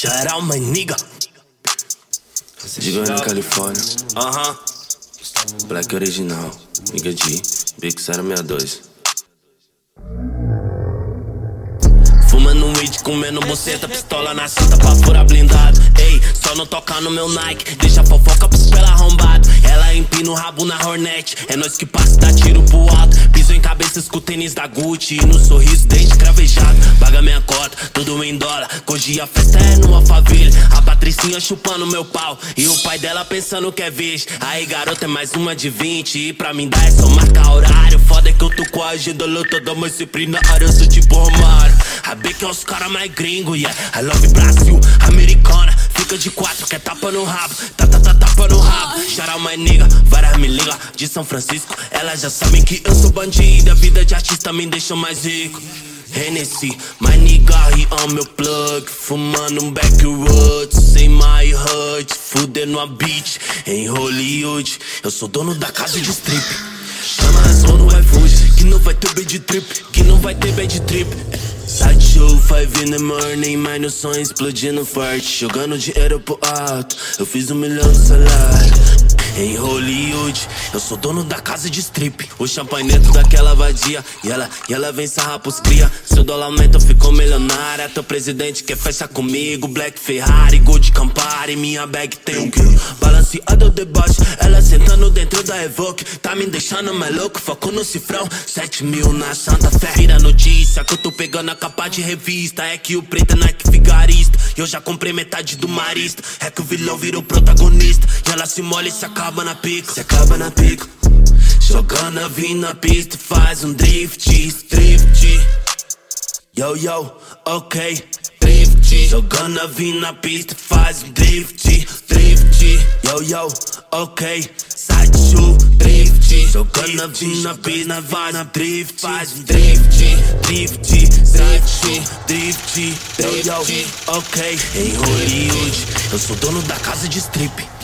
Shout out my nigga. Digo na Califórnia. Black original. Nigga G. Big 062. Fumando um weed, comendo buceta, pistola na cinta pra furar blindado. Ei, só não tocar no meu Nike, deixa a fofoca pros pela arrombado. Ela empina o rabo na Hornet, é nós que passa, dá tiro pro alto. Piso em cabeças com o tênis da Gucci e no sorriso dente cravejado. Paga minha cota, tudo em dólar, hoje a festa é numa favela. A Patricinha chupando meu pau e o pai dela pensando que é virgem. Aí garota é mais uma de 20 e pra mim dá é só marcar horário. Foda é que eu tô com a agenda lotada, mas sempre na área eu sou tipo Romário. Saber que é os caras mais gringos, yeah. I love Brasil, americana. Fica de 4, quer tapa no rabo. Tapa no rabo. Shout out my nigga, várias me liga de São Francisco. Elas já sabem que eu sou bandido. A vida de artista me deixa mais rico. Hennessy, my nigga, he on meu plug. Fumando um backwoods, sem my hood. Fudendo a beach em Hollywood. Eu sou dono da casa de strip. Chama as no iFood, que não vai ter bad trip. Que não vai ter bad trip. Sideshow 5 in the morning, mas no som explodindo forte. Jogando dinheiro pro alto, eu fiz 1 milhão de salário. Em Hollywood, eu sou dono da casa de strip. O champanhe dentro daquela vadia. E ela vem sarrar pros cria. Seu dólar aumenta, ficou milionária. Teu presidente quer festa comigo. Black Ferrari, Gold Campari. Minha bag tem um quilo balanceado debaixo. Ela sentando dentro da Evoque. Tá me deixando mais louco, foco no cifrão. 7 mil na Santa Fé. Vira notícia que eu tô pegando a capa de revista. É que o preto é Nike vigarista. E eu já comprei metade do marista. É que o vilão virou protagonista. E ela se molha e se acaba na pico. Se acaba na pico. Jogando a vir na pista, faz um drift. Yo, yo, ok. Drift. Jogando a vir na pista, faz um drift. Yo, yo, ok. Sideshow, drift. Jogando a vir na pista, vai na drift. Faz um drift. Yo, yo, ok. Em Hollywood, eu sou dono da casa de strip.